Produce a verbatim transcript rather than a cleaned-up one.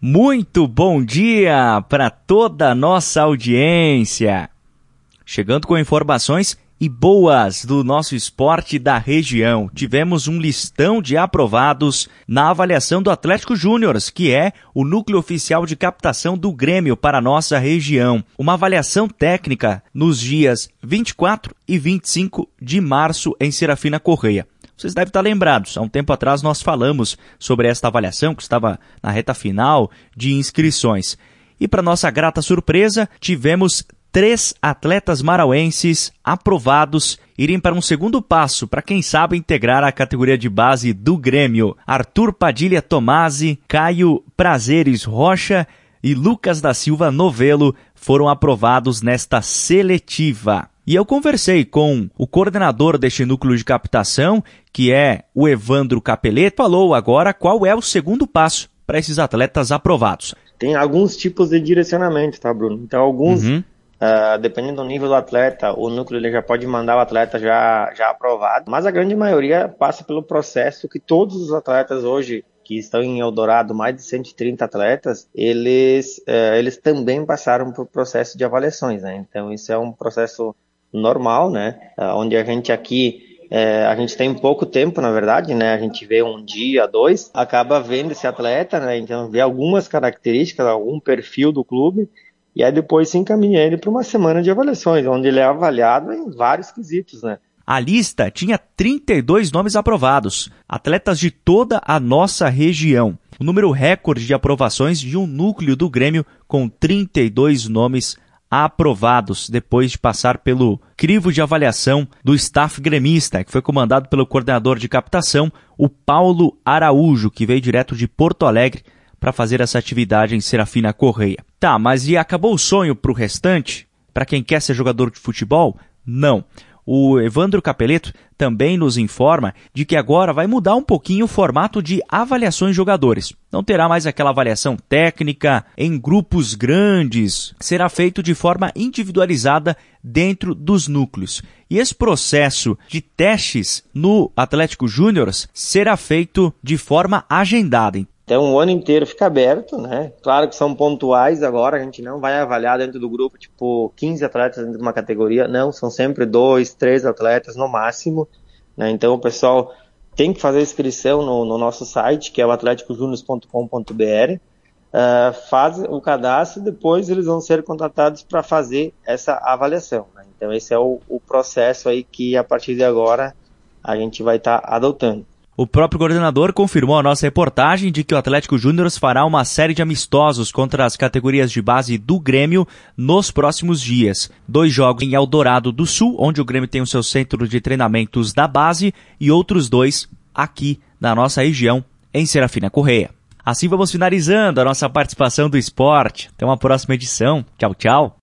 Muito bom dia para toda a nossa audiência. Chegando com informações e boas do nosso esporte da região. Tivemos um listão de aprovados na avaliação do Atlético Júnior, que é o núcleo oficial de captação do Grêmio para a nossa região. Uma avaliação técnica nos dias vinte e quatro e vinte e cinco de março em Serafina Correia. Vocês devem estar lembrados, há um tempo atrás nós falamos sobre esta avaliação que estava na reta final de inscrições. E para nossa grata surpresa, tivemos três atletas marauenses aprovados irem para um segundo passo para quem sabe integrar a categoria de base do Grêmio. Arthur Padilha Tomasi, Caio Prazeres Rocha e Lucas da Silva Novelo foram aprovados nesta seletiva. E eu conversei com o coordenador deste núcleo de captação, que é o Evandro Capeleto, falou agora qual é o segundo passo para esses atletas aprovados. Tem alguns tipos de direcionamento, tá, Bruno? Então, alguns, uhum. uh, dependendo do nível do atleta, o núcleo ele já pode mandar o atleta já, já aprovado, mas a grande maioria passa pelo processo que todos os atletas hoje, que estão em Eldorado, mais de cento e trinta atletas, eles, uh, eles também passaram por processo de avaliações, né? Então, isso é um processo normal, né? Uh, onde a gente aqui, uh, a gente tem pouco tempo, na verdade, né? A gente vê um dia, dois, acaba vendo esse atleta, né? Então vê algumas características, algum perfil do clube, e aí depois se encaminha ele para uma semana de avaliações, onde ele é avaliado em vários quesitos, né? A lista tinha trinta e dois nomes aprovados, atletas de toda a nossa região. O número recorde de aprovações de um núcleo do Grêmio com trinta e dois nomes aprovados, depois de passar pelo crivo de avaliação do staff gremista, que foi comandado pelo coordenador de captação, o Paulo Araújo, que veio direto de Porto Alegre para fazer essa atividade em Serafina Correia. Tá, mas e acabou o sonho para o restante? Para quem quer ser jogador de futebol? Não. O Evandro Capeleto também nos informa de que agora vai mudar um pouquinho o formato de avaliações de jogadores. Não terá mais aquela avaliação técnica em grupos grandes, será feito de forma individualizada dentro dos núcleos. E esse processo de testes no Atlético Júnior será feito de forma agendada. Então o ano inteiro fica aberto, né? Claro que são pontuais agora, a gente não vai avaliar dentro do grupo, tipo, quinze atletas dentro de uma categoria, não, são sempre dois, três atletas no máximo, né? Então o pessoal tem que fazer a inscrição no, no nosso site, que é o atletico juniors ponto com ponto b r, uh, faz o cadastro e depois eles vão ser contratados para fazer essa avaliação, né? Então esse é o, o processo aí que a partir de agora a gente vai estar tá adotando. O próprio coordenador confirmou a nossa reportagem de que o Atlético Júnior fará uma série de amistosos contra as categorias de base do Grêmio nos próximos dias. Dois jogos em Eldorado do Sul, onde o Grêmio tem o seu centro de treinamentos da base, e outros dois aqui na nossa região, em Serafina Correia. Assim vamos finalizando a nossa participação do esporte. Até uma próxima edição. Tchau, tchau.